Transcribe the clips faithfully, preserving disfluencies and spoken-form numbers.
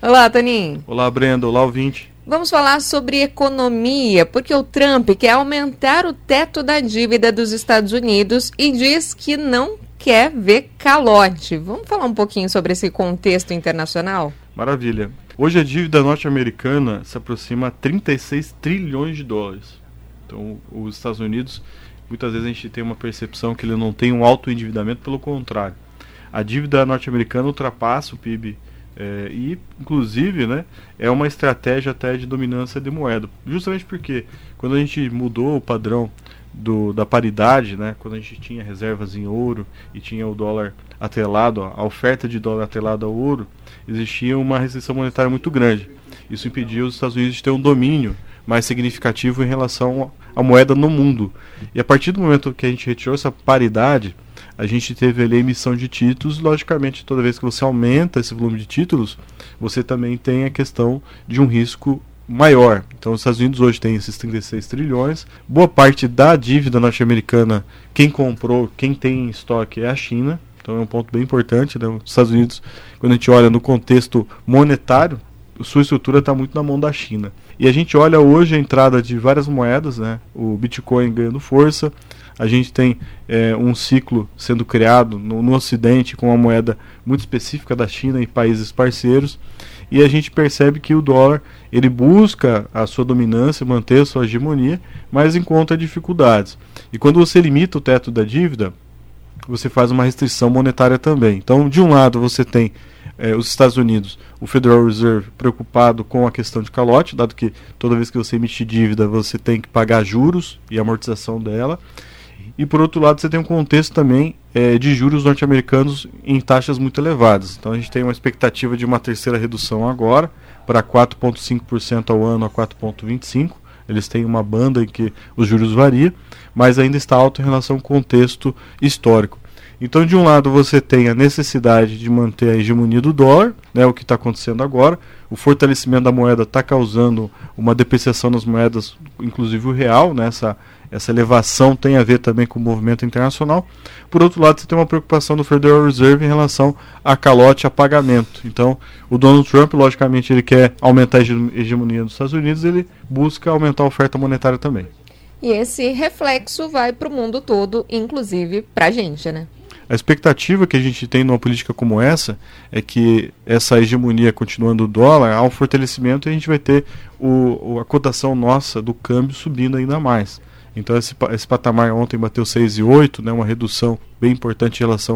Olá, Toninho. Olá, Brenda. Olá, ouvinte. Vamos falar sobre economia, porque o Trump quer aumentar o teto da dívida dos Estados Unidos e diz que não quer ver calote. Vamos falar um pouquinho sobre esse contexto internacional? Maravilha. Hoje a dívida norte-americana se aproxima a trinta e seis trilhões de dólares. Então, os Estados Unidos, muitas vezes a gente tem uma percepção que ele não tem um alto endividamento, pelo contrário. A dívida norte-americana ultrapassa o P I B é, e, inclusive, né, é uma estratégia até de dominância de moeda. Justamente porque quando a gente mudou o padrão do, da paridade, né, quando a gente tinha reservas em ouro e tinha o dólar atrelado, a oferta de dólar atrelada ao ouro, existia uma restrição monetária muito grande. Isso impediu os Estados Unidos de ter um domínio mais significativo em relação à moeda no mundo. E a partir do momento que a gente retirou essa paridade, a gente teve ali a emissão de títulos. Logicamente, toda vez que você aumenta esse volume de títulos, você também tem a questão de um risco maior. Então, os Estados Unidos hoje tem esses trinta e seis trilhões. Boa parte da dívida norte-americana, quem comprou, quem tem em estoque é a China. Então, é um ponto bem importante, né? Os Estados Unidos, quando a gente olha no contexto monetário, sua estrutura está muito na mão da China. E a gente olha hoje a entrada de várias moedas, né? O Bitcoin ganhando força. A gente tem é, um ciclo sendo criado no, no Ocidente com uma moeda muito específica da China e países parceiros. E a gente percebe que o dólar ele busca a sua dominância, manter a sua hegemonia, mas encontra dificuldades. E quando você limita o teto da dívida, você faz uma restrição monetária também. Então, de um lado, você tem eh, os Estados Unidos, o Federal Reserve, preocupado com a questão de calote, dado que toda vez que você emitir dívida, você tem que pagar juros e amortização dela. E, por outro lado, você tem um contexto também eh, de juros norte-americanos em taxas muito elevadas. Então, a gente tem uma expectativa de uma terceira redução agora, para quatro vírgula cinco por cento ao ano a quatro vírgula vinte e cinco por cento. Eles têm uma banda em que os juros variam, mas ainda está alto em relação ao contexto histórico. Então, de um lado, você tem a necessidade de manter a hegemonia do dólar, né, o que está acontecendo agora. O fortalecimento da moeda está causando uma depreciação nas moedas, inclusive o real, né, essa, essa elevação tem a ver também com o movimento internacional. Por outro lado, você tem uma preocupação do Federal Reserve em relação a calote, a pagamento. Então, o Donald Trump, logicamente, ele quer aumentar a hegemonia dos Estados Unidos, ele busca aumentar a oferta monetária também. E esse reflexo vai para o mundo todo, inclusive para a gente, né? A expectativa que a gente tem numa política como essa é que essa hegemonia continuando o dólar, há um fortalecimento e a gente vai ter o, a cotação nossa do câmbio subindo ainda mais. Então esse, esse patamar ontem bateu seis vírgula oito, né, uma redução bem importante em relação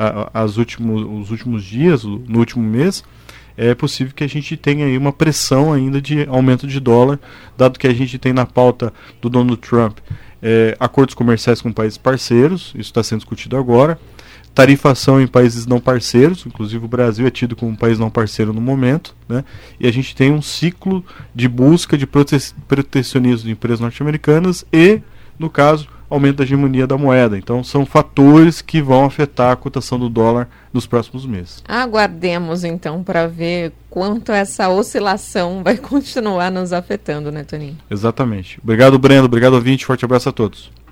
aos últimos, últimos dias, no último mês. É possível que a gente tenha aí uma pressão ainda de aumento de dólar, dado que a gente tem na pauta do Donald Trump é, acordos comerciais com países parceiros, isso está sendo discutido agora, tarifação em países não parceiros, inclusive o Brasil é tido como um país não parceiro no momento, né? E a gente tem um ciclo de busca de prote- protecionismo de empresas norte-americanas e, no caso, aumento da hegemonia da moeda. Então, são fatores que vão afetar a cotação do dólar nos próximos meses. Aguardemos, então, para ver quanto essa oscilação vai continuar nos afetando, né, Toninho? Exatamente. Obrigado, Breno. Obrigado, ouvinte. Forte abraço a todos.